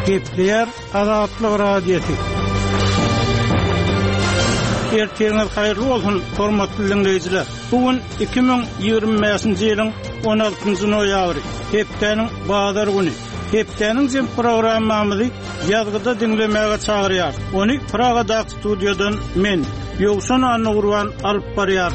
Gepler Azatlyk radiosu. Erteňiz haýyrly bolsun, hormatly dinleýijiler. Bugün 2025-nji ýylyň 16-njy noýabry, hepdeniň bazar güni. Hepdeniň jem programmamyzy ýazgyda dinlemäge çagyrýar. Ony Pragada studiodan men, Ýowşan Anurwan alyp barýar.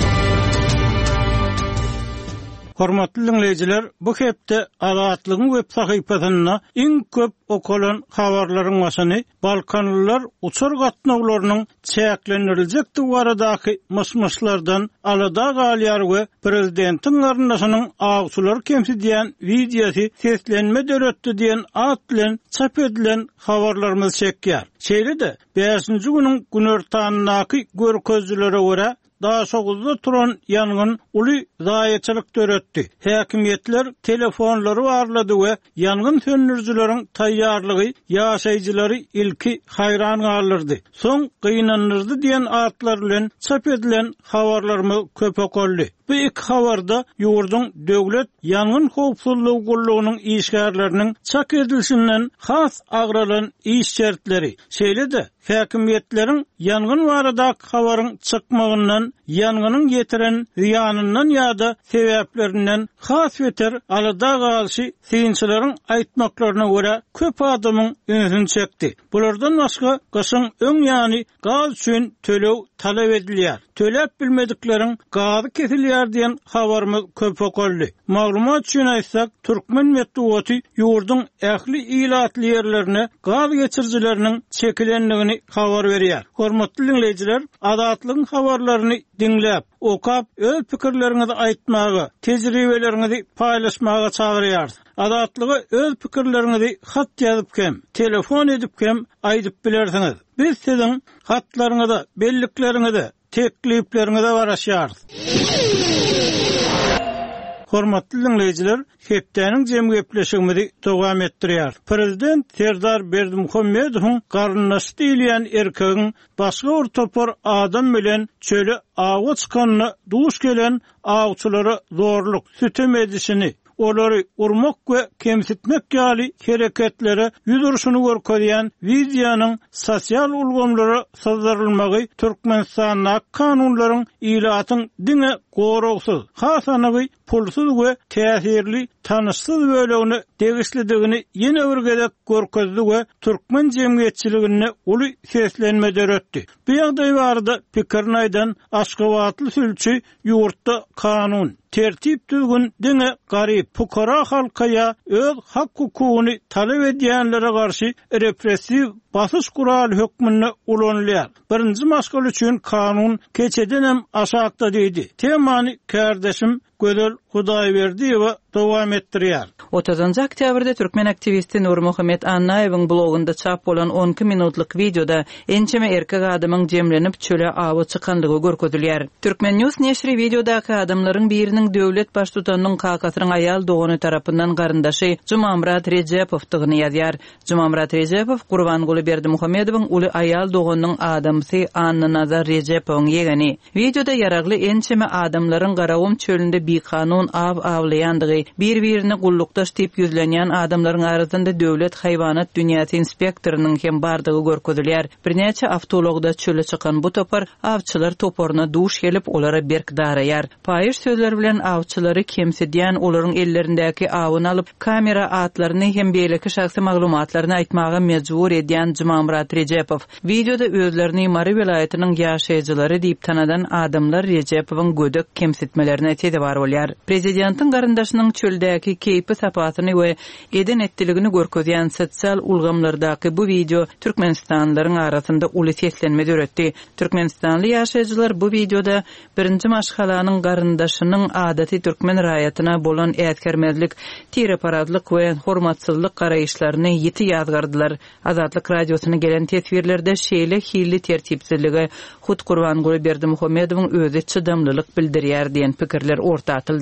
Hormatly dinleýijiler, bu hepde Azatlygyň web sahypasyna iň köp okulan habarlaryň başyny Balkanlylar uçur gatnawlarynyň çäkleniriljekdi baradaky mysmyslardan alada galýar we prezidentiň garyndaşynyň agçylar kemsidiýän videosy seslenme döretdi diýen at bilen çap edilen habarlarymyz çekýär. Şeýle-de 5-nji güniň günertanynaky görkezlere görä daha soğuzda turan yangın uly zaýaçylyk döretdi. Häkimetler telefonlary barlady we yangın söndürjüleriň taýýarlygy ýaşaýjylary ilki hayran galyrdy. Soň gynanyrdy diýen atlar bilen çap edilen habarlarmy köp okuldy. Bu iki habarda ýurduň döwlet yangın howpsuzlygy gullugynyň işgärleriniň çak edilişinden has agralan iş şertleri. Şeýle-de häkimetleriň yangın barada habaryň çykmagyndan, yangının getiren ziyanından ýa-da sebäplerinden has beter alada galyşy synçylaryň aýtmaklaryna görä köp adamyň öňüni çekdi. Bulardan başga gaşyň öň ýany gaz üçin tölew talap edilýär. Töläp bilmedikleriň gazy kesilýär diýen habarmy köp okuldy. Maglumat üçin aýtsak, Türkmen medeniýeti ýurduň ähli ilatly ýerlerine gaz geçirjileriniň çekilenligini habar berýär. Hormatly dinleýijiler, Azatlygyň habarlaryny dinläp, okap öz pikirleriňizi aýtmagy, tejribeleriňizi paýlaşmaga çagyrýar. Azatlyga öz pikirleriňizi hat ýazyp kem, telefon edip kem aýdyp bilersiňiz. Biz siziň hatlaryňyza, bellikleriňize, tekliplerinize baraşýarys. Hormatly dinleýijiler, hepdeniň jem gepleşigimizi dowam etdirýär. Prezident Serdar Berdimuhammedowyň garyndaşy diýilen erkegiň başga ortopor adam bilen çöle awa çykanyny duş gelen awçylara zorluk sütem edişini, olary urmak we kemsitmek ýaly hereketlere ýüzürşüni görkezýän wideonyň sosial ulgamlara sazdyrylmagy Türkmenistanyň kanunlaryň ilatyň diňe goragsyz, hasanygy pulsuz we täsirli tanışsyz bölegini degişlidigini ýene bir gezek görkezdi we türkmen jemgyýetçiligine uly seslenme döretdi. Bu ýagdaý barada pikirini aýdan Aşgabatly sülçi ýurtda kanun, tertip düzgün diňe garyp pukara halkaya öz hak hukugyny talap edýänlere garşy repressiw basyş kural hökmüne ulanýar. Birinji maskal üçin kanun keçeden hem aşakda diýdi. Temany kardeşim Gödel Hudaýberdi we dowam etdirýär. 30 oktýabrda türkmen aktivisti Nur Muhammed Annaýewiň blogunda çap bolan 12 minutlyk videoda ençeme erkek adamyň jemlenip çöle awy çykanlygy görkezilýär. Türkmen News neşri videodaky adamlaryň biriniň döwlet baş tutanynyň kakasynyň aýal dogany tarapyndan garyndaşy Jumamrat Rejepow ýazýar. Jumamrat Rejepow Gurbanguly Berdimuhammedowyň uly aýal doganynyň adamsy Anna Nazar Rejepowyň ýegeni. Videoda ýaragly ençeme adamlaryň Garawum çölünde bir kanun avlayandygy, bir-birini gullukdaş tip yüzlenýän adamlaryň arasynda döwlet haýwanat dünýäsi inspektorynyň hem bardygy görkezilýär. Birnäçe awtologda çöle çykan bu topar awçylar toporuna duş gelip olara berk daraýar. Paýyş sözler bilen awçylary kemsidýän olaryň ellerindäki awyny alyp kamera atlaryny hem beýleki şahsy maglumatlaryny aýtmaga mejbur edýän Jumamrat Rejepow videoda özlerini Mari welaýatynyň ýaşaýjylary diýip tanadan adamlar Rejepowyň gödek kemsitmelerini tedbir bolýar. Prezidentiň garyndaşynyň çöldäki keypi sapatyny we eden etdiligini görkezýän sosial ulgamlardaky bu video Türkmenistanlylaryň arasynda uly seslenme döretdi. Türkmenistanly ýaşaýjylar bu videoda birinji maşgalanyň garyndaşynyň adaty türkmen raýatyna bolan ätkermezlik, tireparadlyk we hormatsyzlyk garaýyşlaryny ýeti ýazgardylar. Azatlyk radiosyna gelen tesbirlerde şeýle hilli tertipsizligi Hut Gurbanguly Berdimuhammedowyň özü çydamlylyk bildirýär diýen pikirler ortatyldy.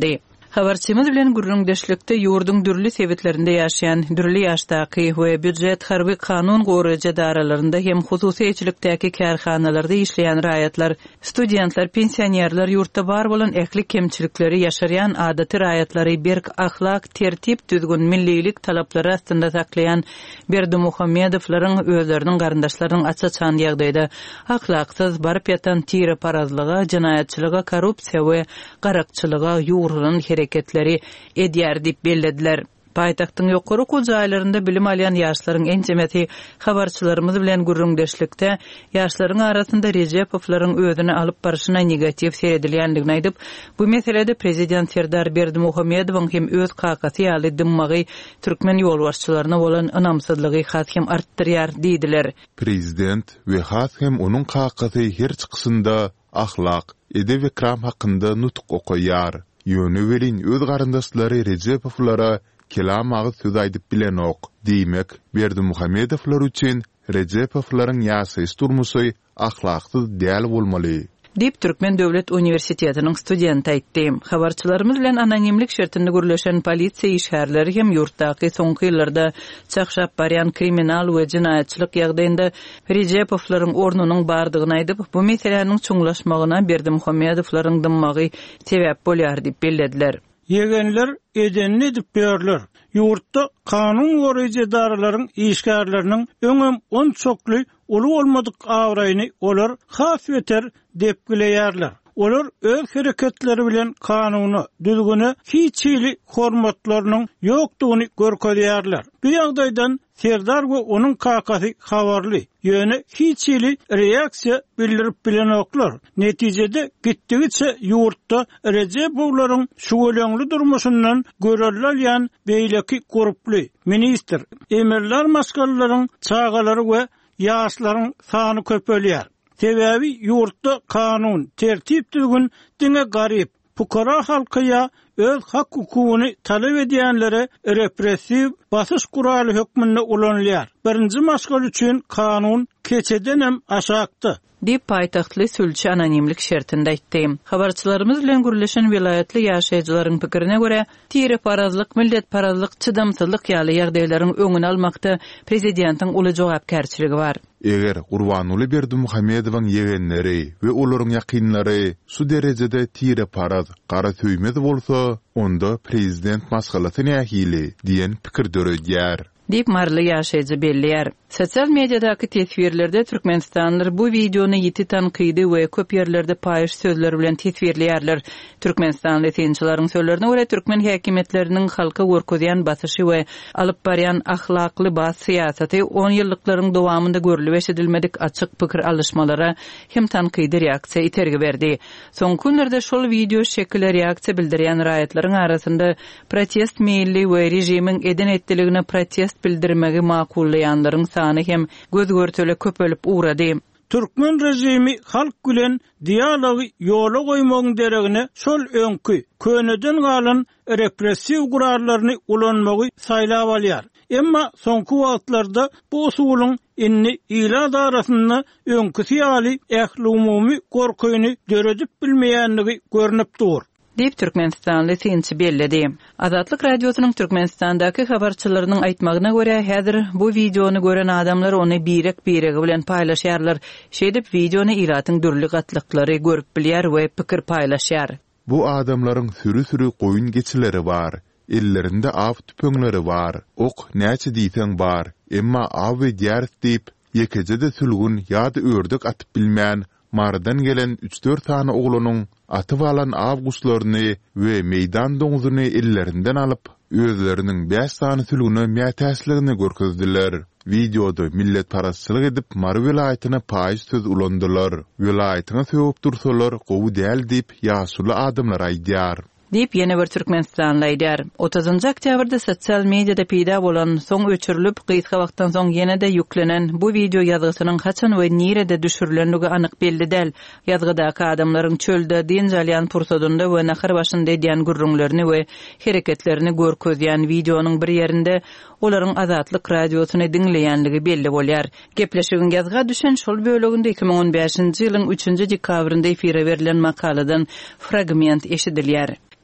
Habarçymyz bilen gürrüňdeşlikde ýurdun dürli sebetlerinde ýaşaýan, dürli ýaşdaky we büdjet harby kanun goraýjy daralarynda hem hususy eçilikdäki kärhanalarda işleýän raýatlar, studentler, pensionerler ýurtda bar bolan ähli kemçilikleri ýaşarýan adaty raýatlary berk ahlak, tertip, düzgün millilik talaplary astynda saklaýan Berdimuhamedowlaryň özleriniň garyndaşlarynyň açaçan ýagdaýda ahlaksyz, barıp ýatan tire parazlyga, jinaýatçylyga, korrupsiýa we garakçylyga ýurulýan hareketleri edýär diýip bellediler. Paýtagtyň ýokary kuljaýlarynda bilim alýan ýaşlaryň enjemeti habarçylarymyz bilen gürrüňdeşlikde ýaşlaryň arasynda Rejepowlaryň özüne alyp barşyna negativ seredilýändigini aýdyp, bu meselede prezident Serdar Berdimuhamedowyň hem öz kakasy ýaly dymmagy türkmen ýolbaşçylaryna bolan ynamsızlygy has hem artdyrýar diýdiler. Prezident we has hem onuň kakasy her çykysynda ahlak, edep we kram hakynda nutk okaýar. Ýöne welin öz garyndaşlary Rejepowlara kelam agyz söz aýdyp bilen ok. Diýmek, Berdimuhamedowlar üçin Rejepowlaryň ýaşaýyş durmuşy ahlaksyz däl bolmaly. Dip Türkmen Döwlet Uniwersitetiniň studenti aýtdy. Habarçylarymyz bilen anonimlik şertinde gürleşen polisiýa işgärleri hem ýurtdaky soňky ýyllarda çakşap barýan kriminal we jinaýatçylyk ýagdaýynda Rejepowlaryň ornunyň bardygyny aýdyp, bu meseleniň çuňlaşmagyna Berdimuhamedowlaryň dymmagy sebäp bolýar diýip bellediler. Yegenler edenini edip berler. Ýurtda kanun goraýjy daralaryň işgärleriniň öňem 10 çokly uly bolmadyk awraýyny olar has weter dep bileýärler. Olar öz hereketleri bilen kanuny, düzgüni, hiçili hormatlarynyň ýokdugyny görkezýärler. Bu ýagdaýdan Serdar we onuň kakasy habarly. Ýöne hiçili reaksiýa bildirip bilen oklar. Netijede gitdigiçe ýurtda Rejepowlaryň şuweleňli durmuşyndan görelýän beýleki gruply minister, emirler maskalaryň çagalary we ýaşlaryň sany köpelýär. Sebebi ýurtda kanun, tertip düzgün diňe garyp, pukara halkyňa öz hak hukugyny talap edýänlere repressiw basyş kuraly hökmünde ulanýar. Birinji maskal üçin kanun keçeden hem aşakdy. Dip paýtagtly sülçi anonimlik şertinde aýtdy. Habarçylarymyz bilen gürleşen vilayetli ýaşaýjylaryň pikirine görä, tire parazlyk, millet parazlyk, çydamsyzlyk ýaly ýagdaýlaryň öňüni almakda prezidentiň uly jogapkärçiligi bar. Eger Gurbanuly Berdimuhamedowyň ýegenleri we olaryň ýakynlary şu derejede tire paraz, gara söýmez bolsa, onda prezident maskalatyny ähili diýen pikir döredýär. Dip marly ýaşaýjy bellýär. Sosial mediadaky tesvirlerde Türkmenistanlylar bu videonu ýiti tankydy we köp ýerlerde paýyş sözleri bilen tesvirleýärler. Türkmenistanly tinçilaryň sözlerine görä türkmen häkimetleriniň halka görkezýän basyşy we alyp barýan ahlakly bas syýasaty 10 ýyllyklaryň dowamında görülip eşidilmedik açyk pikir alışmalara hem tankydy reaksiýa itergi berdi. Soňky günlerde şol video şekilde reaksiýa bildirýän raýatlaryň arasynda protest meýilli we rejimiň eden etdiligine protest bildirmegi makullaýanlaryň sany hem göz görtele köpelip uğrady. Türkmen rejimi halk bilen dialogy ýola goýmagyň deregine şol öňkü köneden galan repressiw gurarlaryny ulanmagy saýlap alýar. Emma soňky wagtlarda bu usulyň inni ila darasynda öňkü ýaly ähli umumy gorkyny döredip bilmeýänligi görünip dur. Dip Türkmenistanly tinçi belledi. Azatlyk radiosynyň Türkmenistandaky habarçylarynyň aýtmagyna görä, häzir bu videonu gören adamlar ony birek-biregi bilen paýlaşýarlar. Şeýdip videonu iratyň dürli gatlyklary görüp bilýär we pikir paýlaşýar. Bu adamlaryň sürü goýun geçileri bar. Ellerinde av tüpöňleri bar. Ok näçe diýseň bar. Emma av we därs diýip ýekejede sülgün ýa-da ördek atyp bilmän mardan gelen 3-4 tane oglanyň atyp alan awgustlaryny we meýdan doňuzyny ellerinden alyp özleriniň 5 tane sülgüne mätäsligini görkezdiler. Videoda millet parazçylyk edip Mar vilayatyna paýyş söz ulandylar. Vilayatyna söýüp dursalar gowy däl diýip ýaşuly adamlar aýdýar. Dip ýene bir Türkmenistanly aýdýar. 30 oktýabrda sosial mediada peýda bolan, soň öçürilip gysga wagtdan soň ýene-de ýüklenen bu video ýazgysynyň haçan we nirede düşürilenligi anyk belli däl. Ýazgydaky adamlaryň çölde dinjalýan pursadynda we nahar başynda edýän gürrüňlerini we hereketlerini görkezýän videonyň bir ýerinde olaryň Azatlyk radiosyny dinleýänligi belli bolýar. Gepleşigiň ýazga düşen şol böleginde 2015-nji ýylyň 3-nji dekabrynda efire berilen makaladan fragment eşidilýär.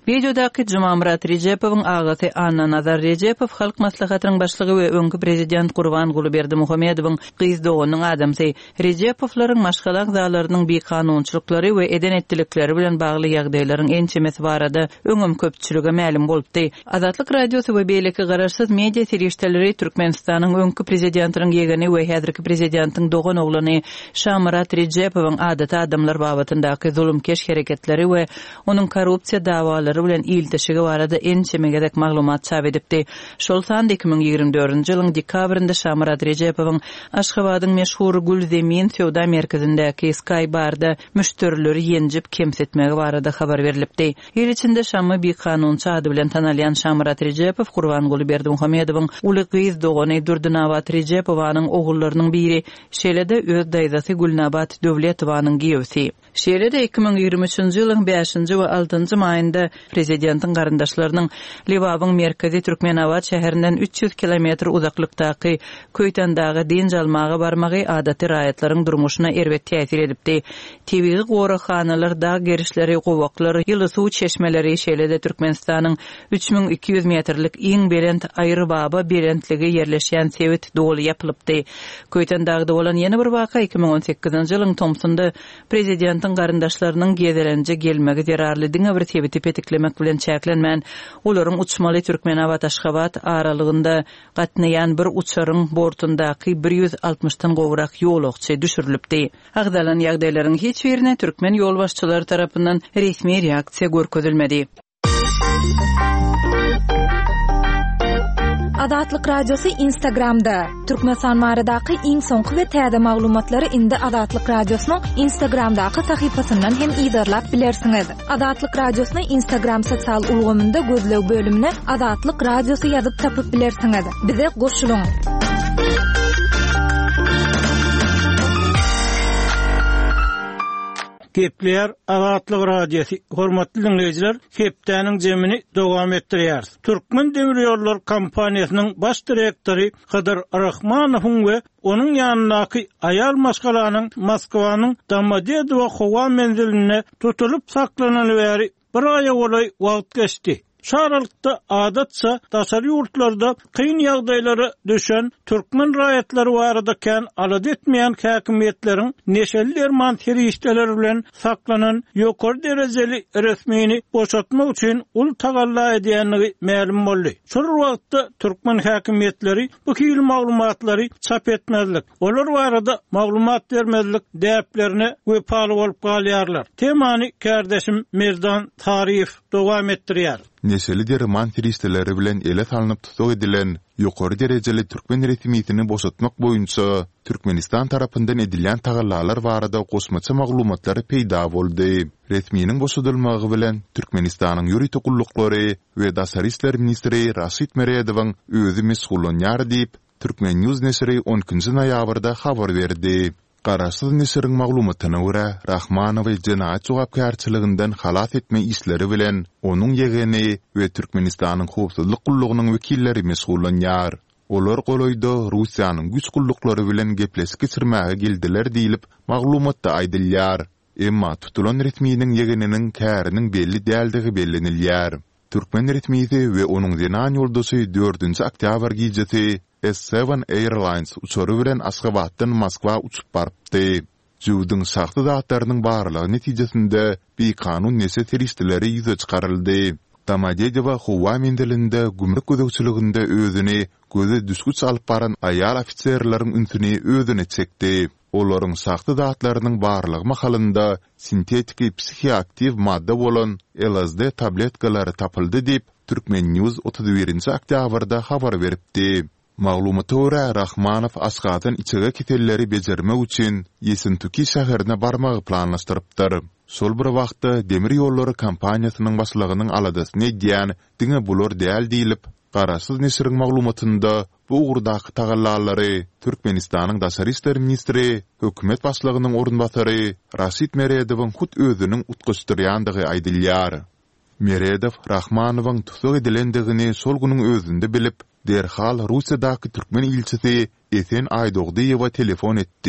Videodaki Jumamurat Rejepov'un ağası Anna Nazar Rejepov Halk Maslahatynyň başlygy we öňkü prezident Gurbanguly Berdimuhammedowyň gyz dogynyň adamsy. Rejepovlaryň maşgalak zalarynyň bir kanunçylyklary we eden etdilikleri bilen bagly ýagdaýlaryň ençemesi barada öňüm köpçülige ma'lum bolupdy. Azatlyk radiosy we beýleki garaşsyz media serişdeleri Türkmenistanyň öňkü prezidentiniň ýegeni we häzirki prezidentiň dogan oglany Şamrat Rejepowyň adaty adamlar babatyndaky zulümkeş hereketleri we onuň korrupsiýa dawalary bilen iltişigi barada ençemegedek maglumat çap edipdi. Şol sanda 2024-nji ýylyň dekabrynda Şamrat Rejepowyň Aşgabatyň meşhur Gülzemin Sowda merkezindäki Sky barda müşterileri ýenjip kemsetmegi barada habar berilipdi. Ýer içinde Şammy bir kanunçy ady bilen tanalýan Şamrat Rejepov Gurbanguly Berdimuhammedowyň uly gyz dogany Durdynawat Rejepowanyň ogullarynyň biri. Şeýle-de öz daýzasy Gülnabat Döwletowanyň giýewsi. Şeýle-de 2023-nji ýylyň 5-nji we 6-njy maýynda prezidentiň garandaşlarynyň Libabyň merkezi Türkmenawat şäherinden 300 kilometr uzaklykdaky Köýtandagy din jalmagy barmagy adaty raýatlaryň durmuşyna erbet täsir edipdi. Tebigy gorakhanalar, dag gerişleri, gowaklar, ýyly suw çeşmeleri şeýle-de Türkmenistanyň 3200 metrlik iň berent aýry baba berentligi ýerleşýän sewit doly ýapylypdy. Köýtandagda bolan ýene bir waka 2018-nji ýylyň Tomsunda prezidentiň garandaşlarynyň gezelenje gelmegi zerarly diňe bir sebeti petiklemek bilen çäklenmän olaryň uçmaly Türkmenawat Aşgabat aralygynda gatnaýan bir uçaryň bortundaky 160-dan gowrak ýolakçy düşürilipdi. Agdalan ýagdaýlaryň hiç birine türkmen ýol başçylary tarapyndan resmi reaksiýa görkezilmedi. Azatlyk radiosu Instagramda. Türkmenistan baradaky iň soňky we täze maglumatlary indi Azatlyk radiosynyň Instagramdaky sahypasyndan hem ýydarlap bilersiňiz. Azatlyk radiosyny Instagram sosial ulgamynda gözleg bölümine Azatlyk radiosu ýazyp tapyp bilersiňiz. Bize goşulyň. Gepler Azatlyk radiosu hormatly dinleyijiler, hepdäniň jemini dowam etdirýär. Türkmen demir ýollar kompaniýasynyň baş direktori Kadir Rahmanowyň we onuň ýanyndaky aýal maşgalanyň Moskwanyň Domodedowo howa menziline tutulup saklanan bäri bir aýa bolay wagt geçdi. Şaralykda adatça daşary ýurtlarda kyn ýagdaýlara düşen türkmen raýatlary baradaken alad etmeýän häkimetleriň neşeli derman terişdeleri bilen saklanan ýokary derejeli resmini boşatmak üçin ul tagalla edýänligi ma'lum boldy. Şol wagtda türkmen häkimetleri bu hil maglumatlary çap etmezlik, olar barada maglumat bermezlik däplerini wepaly bolup galýarlar. Temany kardeşim Merdan Tarif dowam etdirýär. Neşeli derman terişdeleri bilen ele salynıp tutuk edilen ýokary derejeli türkmen resmiýetini boşatmak boýunça Türkmenistan tarapyndan edilen tagallalar barada gosmaça maglumatlary peýda boldy. Resmiýetiniň boşadylmagy bilen Türkmenistanyň ýürüýte gullukları we daşary işler ministri Raşid Meredowyň özü mesullanýar diýip Türkmen News nesiri 10-njy noýabrda habar berdi. Garaşsyz nesiriň maglumatyna görä, Rahmanowy jinaýat jogapkärçiliginden halat etme işleri bilen onuň ýegeni we Türkmenistanyň howpsuzlyk gullugynyň wekilleri mesullanýar. Olar goloýda Russiýanyň güç gulluklary bilen gepleşik geçirmäge geldiler diýilip maglumatda aýdylýar. Emma tutulan resmiýetiniň ýegeniniň käriniň belli däldigi bellenilýär. Türkmen resmiýeti we onuň zenan ýoldasy 4-nji oktyabr gecesi S7 Airlines uçary bilen Aşgabatdan Moskwa uçup barpdy. Juwdyň şahty zatlarynyň barlygy netijesinde bir kanun nese terişdeleri ýüze çykaryldy. Domodedowo howa mendilinde gümrük gözegçiliginde özüni göze düşgüç alyp baran aýal ofitserlaryň ünsüni özüne çekdi. Olaryň şahty zatlarynyň barlygy mahalynda sintetik psihiaktiv madda bolan LSD tabletkalary tapyldy diýip Türkmen News 31-nji oktyabrda habar beripdi. Maglumata görä Rahmanow Aşgabatdan içige ketelleri bejermek üçin Ýesentuki şäherine barmagy planlaşdyrypdyr. Şol bir wagtda demir ýollary kompaniýasynyň başlygynyň aladasyny diýen diňe bular däl diýilip, garaşsyz nesiriň maglumatynda bu ugurdaky tagallalary Türkmenistanyň daşary işler ministri, hökümet başlygynyň orunbasary Raşid Meredowyň hut özüniň utguşdyrýandygy aýdylýar. Meredow Rahmanowyň tutuk edilendigini şol güniň özünde bilip, derhal Russiýadaky türkmen ilçisi Esen Aýdogdyýewa telefon etdi.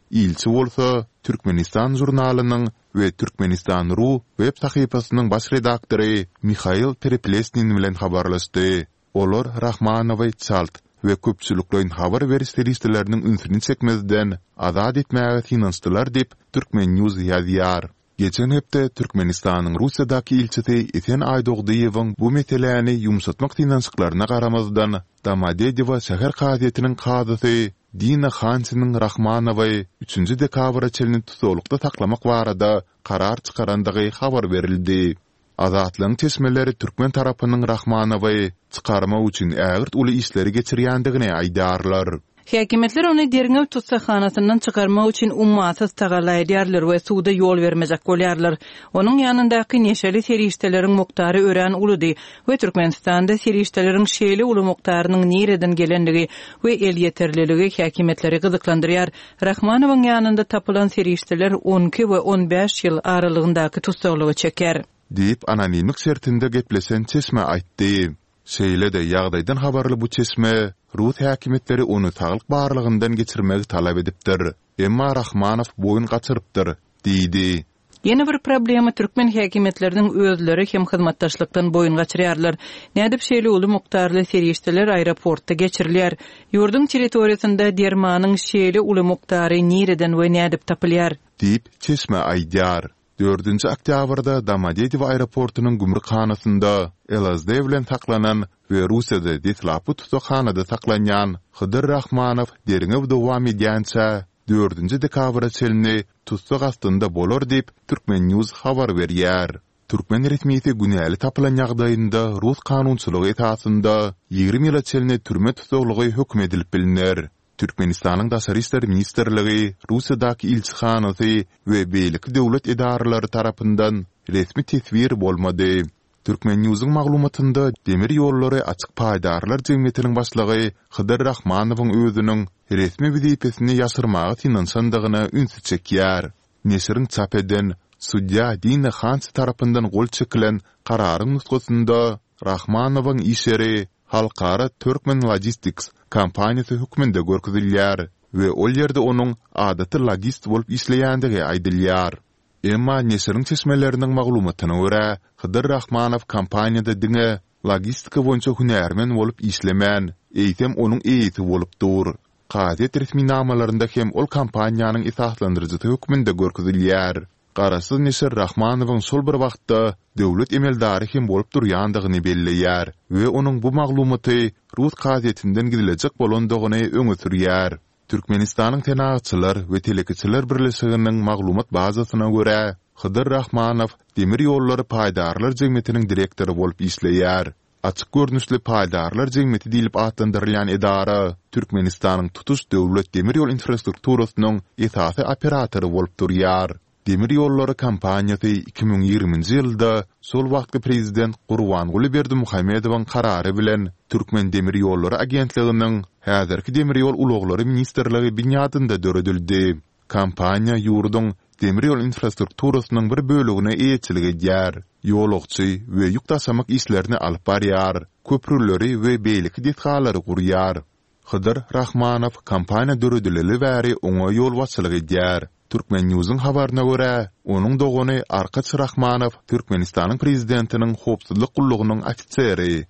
ilçi bolsa Türkmenistan jurnalynyň we Türkmenistan.ru web sahypasynyň baş redaktory Mikhail Pereplesnin bilen habarlaşdy. Olar Rahmanowy çalt we köpçüliklerin habar berişlerinin ünsünü çekmezden azad etmäge finanstylar dep Türkmen News ýazýar. Geçen hepde Türkmenistanyň Russiýadaky ilçisi Eten Aýdogyýewiň bu meseleni ýumşatmak finansyklaryna garamazdan Domodedowo şäher gazetiniň kazysy Dina Hansynyň Rahmanowy 3-nji dekabra çelini tutulukda taklamak barada karar çykarandygy habar berildi. Azatlyň tesmeleri Türkmen tarapynyň Rahmanowy çykarma üçin ägirt uly işleri geçirýändigini aýdarlar. Häkimetler ony Derňew tutsaxanasyndan çykarmak üçin ummatsız tagalaýdýarlar we suwda ýol bermejek bolýarlar. Onuň ýanyndaky neşeli serişdeleriň muktary ören ulydy we Türkmenistanda serişdeleriň şeýle uly muktarynyň nereden gelendigi we el ýeterliligi häkimetleri gyzyklandyrýar. Rahmanowyň ýanynda tapylan serişdeler 12 we 15 ýyl aralygyndaky tutsaklygy çeker. Deyip anonimlik sertinde geplesen çesme aýtdy. Şeýle-de ýagdaýdan habarly bu çesme Rus häkimetleri onu tagylyk barlygyndan geçirmegi talap edipdir. Emma Rahmanow boyun gaçyrypdyr, diýdi. Ýene bir problema Türkmen häkimetleriniň özleri hem hyzmatdaşlykdan boyun gaçyrýarlar. Nädip şeýle uly muktarly serişdeler aeroportda geçirilýär. Ýurdun territoriýasynda dermanyň şeýle uly muktary nereden we nädip tapylýar? Diýip çesme aýdýar. 4-nji oktýabrda Domodedowo aeroportunyň gümrükhanasynda LSD bilen taklanan we Russiýada detlapy tutakhanada taklanýan Hydyr Rahmanow Derňew dowam edýänçä 4-nji dekabra çelini tutsak astynda bolar diýip Türkmen News habar berýär. Türkmen resmiýeti günäli tapylan ýagdaýynda Rus kanunçylygy etasynda 20 ýyla çelini türme tutuklugy hökm edilip bilinýär. Türkmenistanyň Daşary işler ministrligi, Russiýadaky ilçihanasy we beýlik döwlet edaralary tarapyndan resmi tesbir bolmady. Türkmen Newsyň maglumatynda demir ýollary açyk paýdarlar jemgyýetiniň başlygy Hydyr Rahmanowyň özüniň resmi wezipesini ýaşyrmagy tinansandygyny ünsü çekýär. Neşriň çap eden Sudya Dina Hans tarapyndan gol çekilen kararyň nutgusynda Rahmanowyň işleri halkara Türkmen Logistics kampaniýasy hükmünde görkezilýär we ol ýerde onuň adaty logist bolup işleýändigi aýdylýar. Emma neşriň çeşmeleriniň maglumatyna görä, Hydyr Rahmanow kampaniýada diňe logistika boýunça hünärmen bolup işlemän, eýtem onuň eýiti bolupdyr. Gazet resmi namalarynda hem ol kampaniýanyň isatlandyrjy hükmünde görkezilýär. Garasyz neşir Rahmanowyň sol bir wagtda döwlet emeldary hem bolup durýandygyny belleýär we onuň bu maglumaty Rus gazetinden gidilejek bolandygyny öňe sürýär. Türkmenistanyň tenagçylar we telekiçiler birleşiginiň maglumat bazasyna görä, Hydyr Rahmanow demir ýollary paýdarlar jemgyýetiniň direktory bolup işleýär. Açyk görnüşli paýdarlar jemgyýeti diýilip atlandyrylýan edara Türkmenistanyň tutuş döwlet demir ýol infrastrukturasynyň esasy operatory bolup durýar. Demir ýollary kampaniýasy 2020-nji ýylda sol wagtky prezident Gurbanguly Berdimuhammedowyň karary bilen Türkmen Demir ýollary agentliginiň häzirki demir ýol uloglary ministrligi binýadynda döredildi. Kampaniýa ýurdun demir ýol infrastrukturasynyň bir bölügine eýetçilik edýär. Ýolukçy we ýük taşamak işlerini alyp barýar, köprüleri we beýlik detgalary gurýar. Hydyr Rahmanow kampaniýa döredileli bäri oňa ýol başçylyk edýär. Türkmen Newsyň habaryna görä, onuň dogany Arkaç Rahmanow Türkmenistanyň prezidentiniň howpsuzlyk gullugynyň ofiseri.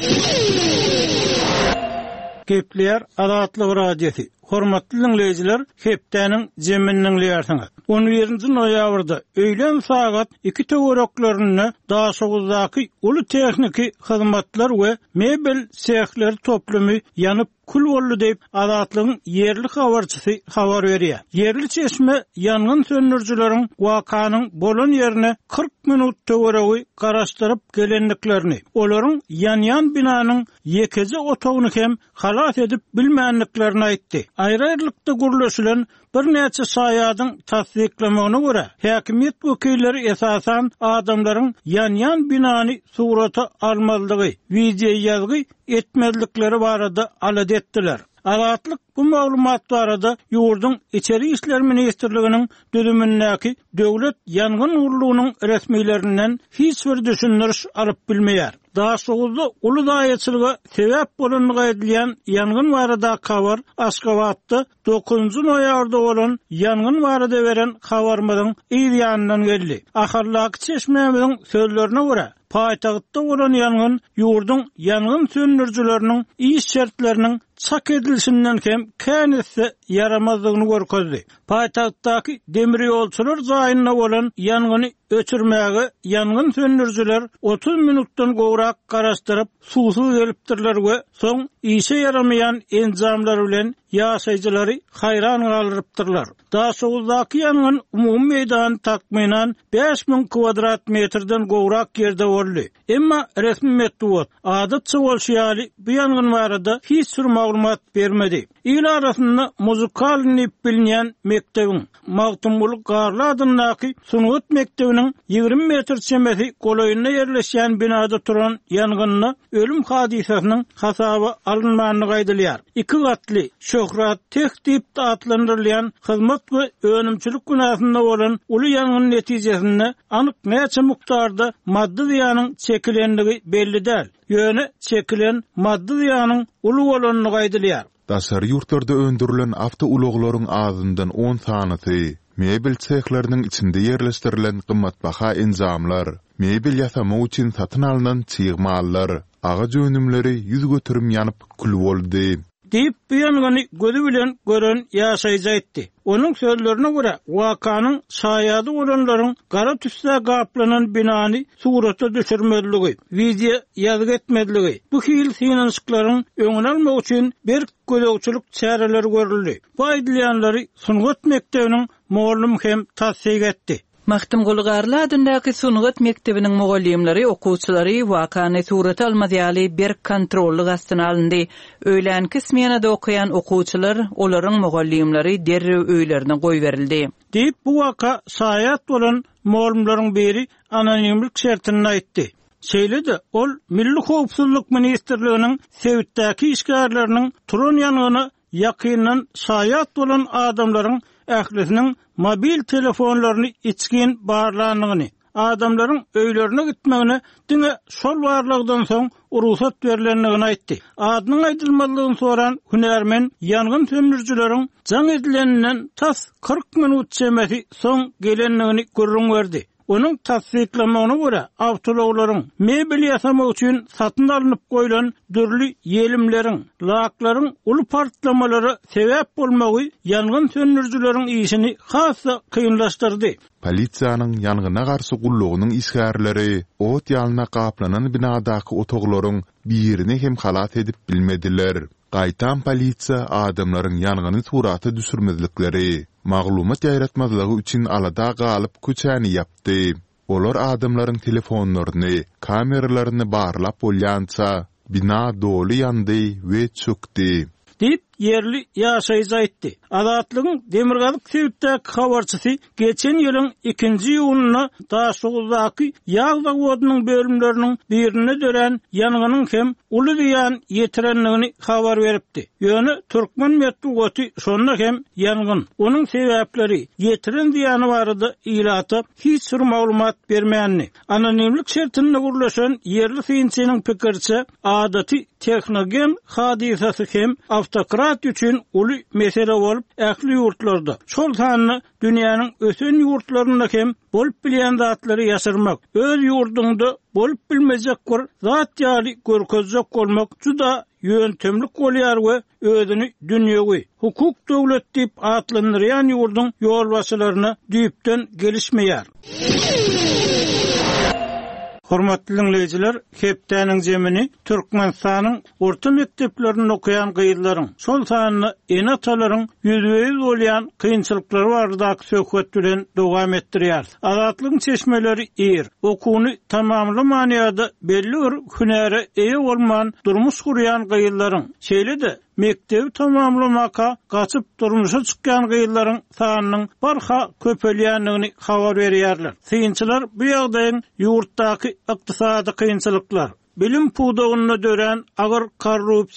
Gepler Azatlyk radiosi. Hormatly dinleyijiler, hepdeniň jeminiň liýarsyňyz. 11-nji noýabrda öýlen sagat 2 töwereklaryny daşygyzdaky uly texniki hyzmatlar we mebel sehleri toplumy ýanyp kul boldy diýip Azatlygyň yerli habarçysy habar berýär. Yerli çeşme ýangyn söndürjüleriň wakanyň bolan ýerine 40 minut töweregi garaşdyryp gelendiklerini, olaryň ýan-ýan binanyň ýekezi otagyny hem halat edip bilmänliklerini aýtdy. Aýrylykda gurulýan bir näçe saýadyň tasdiklemegine görä, häkimiýet wekilleri esasan adamlaryň ýan-ýan binany surata almalygy, video ýazgy etmezlikleri barada alad etdiler. Adatlyk bu maglumat barada ýurdun içeri işler ministrliginiň düzümindäki döwlet ýangyn urlugynyň resmiýetlerinden hiç bir düşündiriş alyp bilmeýär. Daha soğuzda ulu daýaçylyga sebäp bolanyny edilýän ýangyn barada habar Aşgabatda 9-njy noýabrda bolan ýangyn barada beren habarmadyň ýanyndan geldi. Ahirlaky çeşmemiň sözlerine görä paýtagtda bolan ýangyn ýurdun ýangyn söndürjüleriniň iş şertleriniň çak edilişinden hem känesi yaramazlygyny görkezdi. Paýtagtdaky demir ýolçular zaýyna bolan ýangany öçürmäge ýangyn söndürjüler 30 minutdan gowrak garaşdyryp suwsuz gelipdirler we soň işe yaramayan enzamlar bilen ýaşaýjylary hayran galypdyrlar. Daha soňdaky ýangyn umumy meýdan takminan 5000 kvadrat metrden gowrak ýerde boldy. Emma resmi metduat adatça bolşýaly bu ýangyn barada hiç bir maglumat bermedi. İl arasynda muzykal nip bilinýän mektebiň Magtymbulyk Garly adyndaky Sunuat mektebiniň 20 metr çemeti golaýyna ýerleşýän binada turan ýangynna ölüm hadisasynyň hasaby alınmanyny gaýdylýar. 2 gatly şöhrat tehdip atlandyrylýan hyzmat we önümçilik günahynda bolan uly ýangyn netijesinde anyk näçe mukdarda maddi ziýanyň çekilenligi belli däl. Ýöne çekilen maddi ziýanyň uly bolanyny gaýdylýar. Daşary ýurtlarda öndürilen awto uluglaryň azyndan 10 sanaty, mebel çehleriniň içinde ýerleşdirilen gymmatbaha enzamlar, mebel ýasama üçin satyn alynan çyýgmallar, agaç önümleri ýüz götürüm ýanyp kül boldy. Deyip bu ýangany gözü bilen gören ýaşaýjy aýtdy. Onun sözlerine göre wakanyň şaýady bolanlaryň gara tüsde gaplanan binany surata düşürmediligi, video ýazyk etmediligi, bu hil synanyşyklaryň öňüne almak üçin bir gödöwçilik çäreleri görüldi. Bu aýdylýanlary Sunuat mektebiniň muallym hem tassyk etdi. Magtymguly Garly adyndaky Sunuat mektebiniň mugallimleri, okuwçylary wakany surata almadýaly bir kontrolly gastyna alyndy. Öýlänki smenada okuyan okuwçylar, olaryň mugallimleri derrew öýlerine goýberildi. Diýip bu waka saýat bolan muallimlaryň biri anonimlik şertini aýtdy. Şeýle-de ol Milli Howpsuzlyk Ministrliginiň Sewitdäki işgärleriniň turan ýanyny ýakyndan saýat bolan adamlaryň ählisiniň mobil telefonlaryny içkin barlanyny, adamlaryň öýlerine gitmegine diňe şol barlygdan soň urusat berilenligini aýtdy. Adynyň aýdylmalygyny soran hünärmen ýangyn söndürjüleriň jaň edileninden tas 40 minut çemeti soň gelenligini görüň berdi. Onun tasdiklamagyna görä awtologlaryň mebel ýasamak üçin satyn alınıp goýulan dürli ýelimleriň, laklaryň uly partlamalary sebäp bolmagy ýangyn söndürjüleriň işini hassa kynlaşdyrdy. Polisiýanyň ýangyna garşy gullugynyň işgärleri ot ýalyna gaplanan binadaky otoglaryň birini hem halat edip bilmediler. Gaýtan polisiýa adamlaryň ýangyny suraty düşürmezlikleri, maglumat ýaýratmazlygy üçin alada galyp köçäni ýapdy. Olar adamlaryň telefonlaryny, kameralaryny barlap bolýança bina doly ýandy we çökdi. Deyip yerli ýaşaýjy aýtdy. Adatlygyň Demirgazyk Sewitdäki habarçysy geçen ýylyň 2-nji ýylyna Daşoğuzdaky ýagda godynyň bölümleriniň birine dören ýanganyň hem uly diýen ýetirenligini habar beripdi. Ýöne Türkmen medeniýeti şonda hem ýangyn, onuň sebäpleri, ýetiren diýany barada ilata hiç bir maglumat bermänni. Anonimlik şertinde gurlaşan yerli synçynyň pikirçe adaty texnogen hadisasy hem avtokrat üçün uly mesele bolup ähli ýurtlarda şol sanyny dünýäniň ösen ýurtlarynda hem bolup bilýän zatlary ýaşyrmak, öz ýurdunda bolup bilmejek bir zat ýaly görkezjek bolmak juda ýöntemlik bolýar we özüni dünýäwi hukuk döwlet diýip atlandyrýan ýurdun ýolbaşçylaryna düýpden gelişmeýär. Hormatly dinleyijiler, hepdäniň jemini Türkmenistanyň orta mekdeplerinde okuyan gyýylaryň, şol sanyny enatalaryň ýüzüýüz bolýan kynçylyklary baradaky söhbet bilen dowam etdirýär. Azatlygyň çeşmeleri ýer, okuwny tamamlama ýa-da belli bir hünäre eýe bolman durmuş gurýan gyýylaryň, şeýle-de mektebi tamamlamaka gaçyp durmuşa çykýan gyýylaryň sanynyň barha köpelýänligini habar berýärler. Synçylar bu ýagdaýyň ýurtdaky ykdysady kynçylyklar, bilim puwdagyna dören agyr korrupsiýa,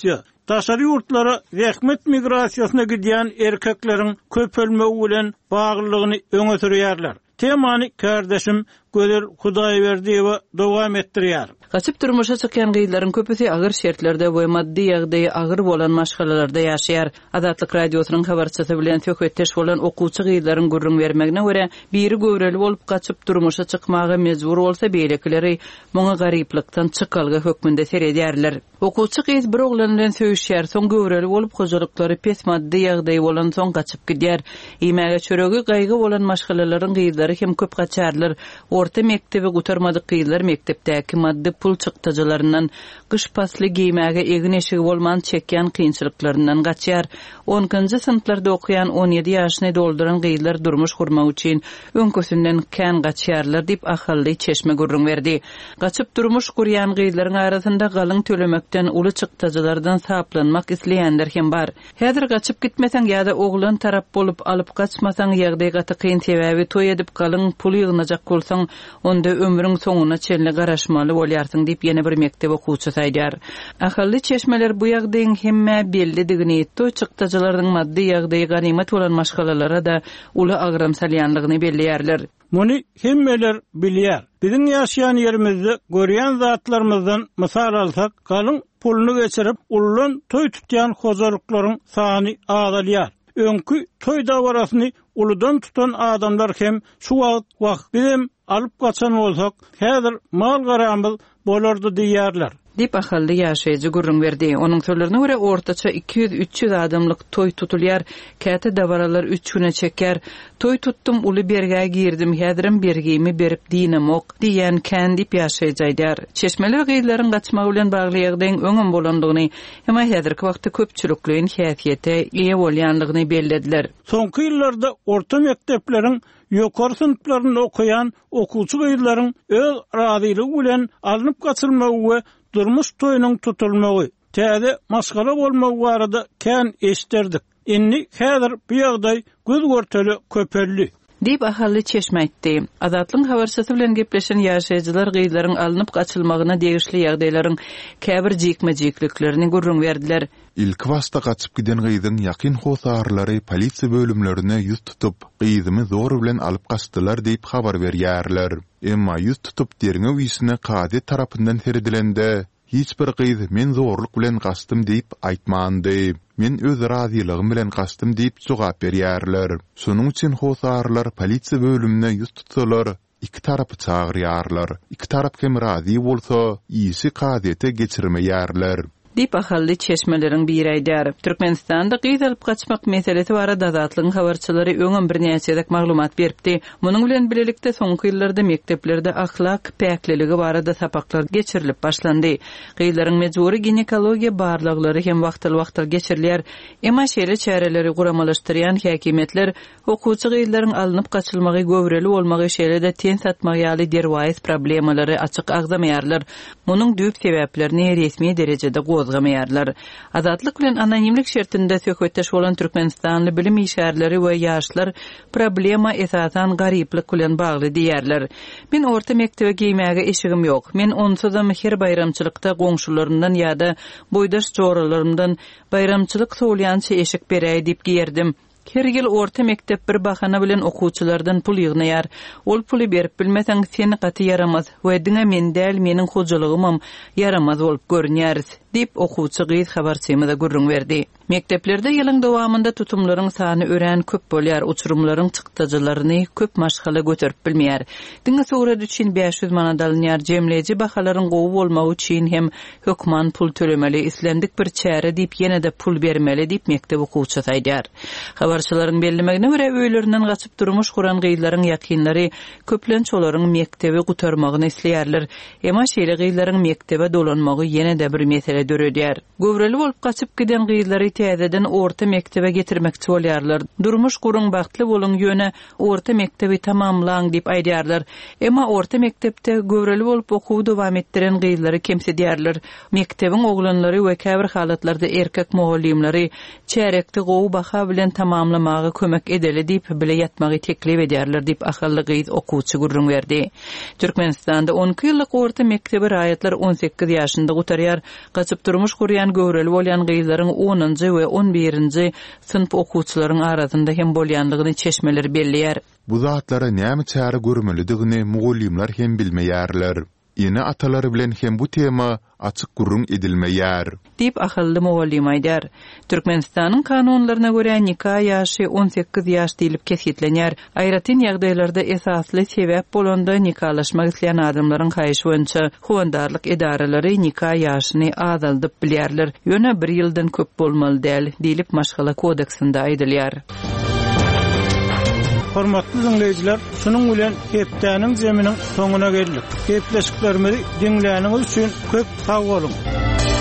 daşary ýurtlara rehmet migrasiýasyna gidýän erkekleriň köpelmegi bilen baglylygyny öňe sürýärler. Temany kardeşim Gözel Hudaýberdiýewa dowam etdirýär. Gaçyp durmuşa çykýan gyýlaryň köpüsi agyr şertlerde we maddi ýagdaýy agyr bolan maşgalalarda ýaşaýar. Adatlyk radiosynyň habarçysy bilen töketdeş bolan okuwçy gyýlaryň gurrun bermegine görä biri göwreli bolup gaçyp durmuşa çykmagy mejbur bolsa beýlekleri muňa garyplykdan çykalga hökmünde seredýärler. Okuwçy gyz bir oglan bilen söýüşýär, soň göwreli bolup hojalyklary pes maddi ýagdaýy bolan soň gaçyp gidýär. Imäge çöregi gaýgy bolan maşgalalaryň gyýlary hem köp gaçarlar. Orta mektebi gutarmadyk gyýlar mektepdäki maddi pul çykdyjylaryndan gyş pasly giýmäge egin eşigi bolman çekýän kynçylyklaryndan gaçýar. 10-njy sınıflarda okuyan 17 ýaşyny dolduran gyýlar durmuş gurmak üçin öňkösünden kän gaçýarlar diýip ahally çeşme gurrun berdi. Gaçyp durmuş gurýan gyýlaryň arasynda galyň tölemekden uly çykdyjylardan saplanmak isleýänler hem bar. Häzir gaçyp gitmeseň ýa-da oglan tarap bolup alyp gaçmasaň ýagdaý gaty kyn sebäbi toý edip galyň pul ýygnajak bolsaň onda ömrüň soňuna çenli garaşmaly bolýarsyň diýip ýene bir mektep okuwçysy aýdýar. Ahally çeşmeler bu ýagdaýyň hemme bellidigini toý çykdyjylaryň maddi ýagdaýy ganimet bolan maşgalalara da uly agram salýanlygyny belliýärler. Muny hemmeler bilýär. Biziň ýaşaýan ýerimizde görýän zatlarymyzdan mysal alsak, galyň puluny geçirip ullan toý tutýan hojalyklaryň sany azalýar. Öňkü toý dawarasyny uludan tutan adamlar hem şu wagt bizim alyp gaçan bolsak, häzir mal garamyz bolardy diýýärler. Dip ahally ýaşaýjy gurrun berdi. Onuň sözlerine görä ortaça 200-300 adamlyk toý tutulýar, käte dawaralar 3 güne çeker. Toý tutdum, uly berge girdim, häzirim bergimi berip dinamok diýen kän dip ýaşaýjylar. Çeşmeler gyýlaryň gaçmagy bilen bagly ýagdaýyň öňüm bolandygyny, hem häzirki wagtda köpçülikliň häsiýete ýa bolýanlygyny bellediler. Soňky ýyllarda orta mektepleriň ýokary sınıflarynda okuyan okuwçy gyýlaryň öz razylygy bilen alınıp gaçylmagy we durmuş toýunyň tutulmagy, täze maşgala bolmagy barada kän eşderdik. Inni häzir bu ýagdaý göz görteli köpelli. Dip ahally çeşme aýtdy. Azatlyň habarçysy bilen gepleşen ýaşaýjylar gyýlaryň alınıp gaçylmagyna degişli ýagdaýlaryň käbir jikme-jikliklerini gurrun berdiler. İlk wasta gaçyp giden gyzyň ýakyn hosarlary polisiýa bölümlerine ýüz tutup gyzymy zor bilen alyp gaçdylar diýip habar berýärler. Emma ýüz tutup derine wiýsine kady tarapyndan seredilende hiç bir gyz men zorluk bilen gaçdym diýip aýtmandy. Men öz razylygym bilen gaçdym diýip jogap berýärler. Şonuň üçin hosarlar polisiýa bölümine ýüz tutsalar, iki tarapy çagyrýarlar. İki tarap hem razy bolsa, ýyşy kadyete geçirmeýärler. Dip ahally çeşmeleriň biri aýdýar. Türkmenistanda gyz alyp gaçmak meselesi barada Azatlyň habarçylary öňem bir näçe maglumat beripdi. Munyň bilen bilelikde soňky ýyllarda mekteplerde ahlak päkliligi barada sapaklar geçirilip başlandy. Gyýlaryň mejburi ginekologiýa barlyklary hem wagtly geçirilýär. Emma şeýle çäreleri guramalaşdyrýan häkimetler okuwçy gyýlaryň alınıp gaçylmagy göwreli bolmagy şeýle-de ten satmagy ýaly derwaýys problemalary açyk agzamaýarlar. Munyň düýp sebäplerini resmi derejede gozgamaýarlar. Azatlyk bilen anonimlik şertinde söhbetdeş bolan Türkmenistanly bilim işärleri we ýaşlar problema esasan garyplyk bilen bagly diýerler. Men orta mektebe giýmäge eşigim ýok. Men onsuz da her bayramçylykda goňşularymdan ýa-da boýdaş joralarymdan bayramçylyk soýlançy eşik beräý diýip giýerdim. Her ýyl orta mektep bir bahana bilen okuwçylardan pul ýygnaýar. Ol puly berip bilmeseň seni gaty yaramaz we diňe men däl meniň hojulygymam yaramaz bolup görünýäris diýip okuwçy gyz habarçymyza gurrun berdi. Mekteplerde ýylyň dowamında tutumlaryň sany ören köp bolýar, uçurumlaryň çykdyjylaryny köp maşgala göterip bilmeýär. Diňe sowrat üçin 500 manat alınýar, jemleji bahalaryň gowy bolmagy üçin hem hökman pul tölemeli, islendik bir çäre diýip ýene de pul bermeli diýip mektep okuwçysy aýdýar. Habarçylaryň bellemegine görä öýlerinden gaçyp durmuş guran gyýlaryň ýakynlary köplenç olaryň mektebi gutarmagyny isleýärler. Emma şeýle gyýlaryň mektebe dolanmagy ýene de bir mesele döredýär. Göwreli bolup gaçyp giden gyýlary täzeden orta mektebe getirmekçi bolýarlar. Durmuş gurun bagtly bolun ýöne orta mektebi tamamlaň diýip aýdýarlar. Emma orta mektepde göwreli bolup okuw dowam etdiren gyýlary kemsedýärler. Mektebiň oglanlary we käbir halatlarda erkek muallimleri çärekde gowy baha bilen tamamlamagy kömek edeli diýip bile ýatmagy teklip edýärler diýip ahally gyz okuwçy gurrun berdi. Türkmenistanda 10 ýyllyk orta mektebi raýatlar 18 ýaşynda gutarýar. ýaşaşyp durmuş gurýan göwreli bolýan gyzlaryň 10-njy we 11-nji sınıf okuwçylaryň arasynda hem bolýanlygyny çeşmeler belliýär. Bu zatlara näme çäre görmelidigini mugallimler hem bilmeýärler. Ýene atalary bilen hem bu tema açyk gurrun edilmeýär. Dip ahylly mugallim aýdar. Türkmenistanyň kanunlaryna görä nikah ýaşy 18 ýaş diýilip kesitlenýär. Aýratyn ýagdaýlarda esasly sebäp bolanda nikahlaşmak isleýän adamlaryň haýyşy boýunça howandarlyk edaralary nikah ýaşyny azaldyp bilýärler. Ýöne 1 ýyldan köp bolmaly däl diýilip Maşgala kodeksinde aýdylýar. Hormatly dinleyijiler, şunun bilen hepdäniň zeminiň soňuna geldik. Hepleşiklerimizi dinläniňiz üçin köp sag bolun.